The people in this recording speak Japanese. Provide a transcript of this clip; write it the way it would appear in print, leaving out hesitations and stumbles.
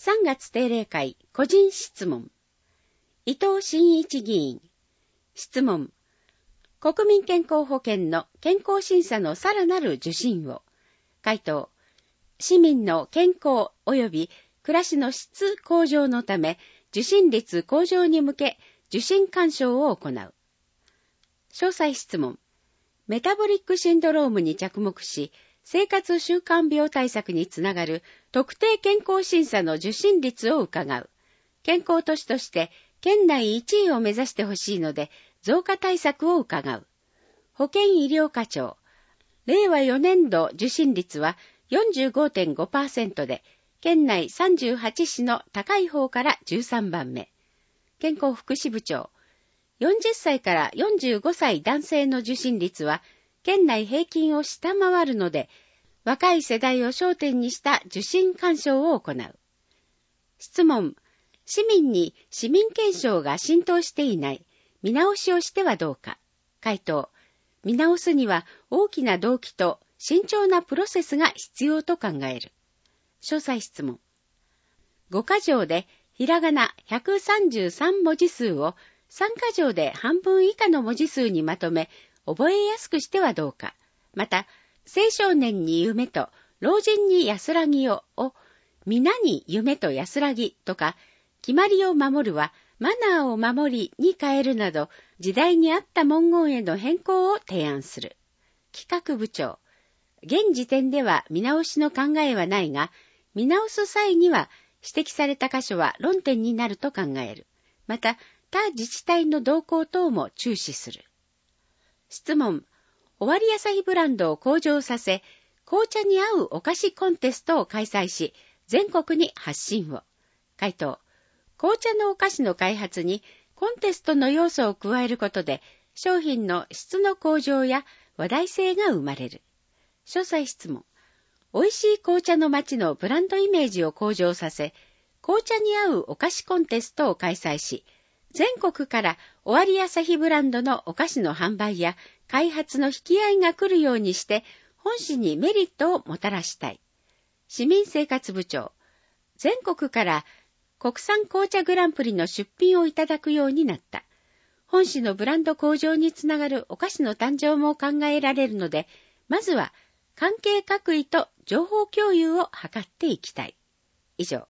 3月定例会個人質問。伊藤真一議員。質問。国民健康保険の健康審査のさらなる受診を。回答。市民の健康及び暮らしの質向上のため、受診率向上に向け、受診勧奨を行う。詳細質問。メタボリックシンドロームに着目し、生活習慣病対策につながる特定健康審査の受診率を伺う。健康都市として県内1位を目指してほしいので、増加対策を伺う。保健医療課長。令和4年度受診率は 45.5% で、県内38市の高い方から13番目。健康福祉部長。40歳から45歳男性の受診率は、県内平均を下回るので、若い世代を焦点にした受診勧奨を行う。質問。市民に市民健康が浸透していない。見直しをしてはどうか。回答。見直すには大きな動機と慎重なプロセスが必要と考える。詳細質問。5箇条でひらがな133文字数を3箇条で半分以下の文字数にまとめ、覚えやすくしてはどうか。また、青少年に夢と老人に安らぎを皆に夢と安らぎとか、決まりを守るはマナーを守りに変えるなど、時代に合った文言への変更を提案する。企画部長。現時点では見直しの考えはないが、見直す際には指摘された箇所は論点になると考える。また、他自治体の動向等も注視する。質問。尾張朝日ブランドを向上させ、紅茶に合うお菓子コンテストを開催し、全国に発信を。回答。紅茶のお菓子の開発にコンテストの要素を加えることで、商品の質の向上や話題性が生まれる。詳細質問。美味しい紅茶の街のブランドイメージを向上させ、紅茶に合うお菓子コンテストを開催し、全国から尾張朝日ブランドのお菓子の販売や開発の引き合いが来るようにして、本市にメリットをもたらしたい。市民生活部長。全国から国産紅茶グランプリの出品をいただくようになった。本市のブランド向上につながるお菓子の誕生も考えられるので、まずは関係各位と情報共有を図っていきたい。以上。